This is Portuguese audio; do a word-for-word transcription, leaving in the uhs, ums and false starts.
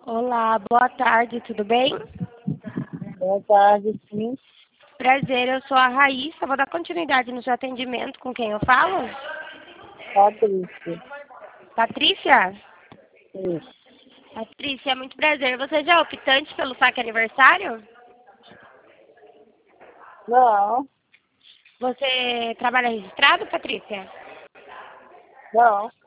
Olá, boa tarde, tudo bem? Boa tarde, sim. Prazer, eu sou a Raíssa, vou dar continuidade no seu atendimento, com quem eu falo? Patrícia. Patrícia? Isso. Patrícia, muito prazer. Você já é optante pelo saque aniversário? Não, Você trabalha registrado, Patrícia? não.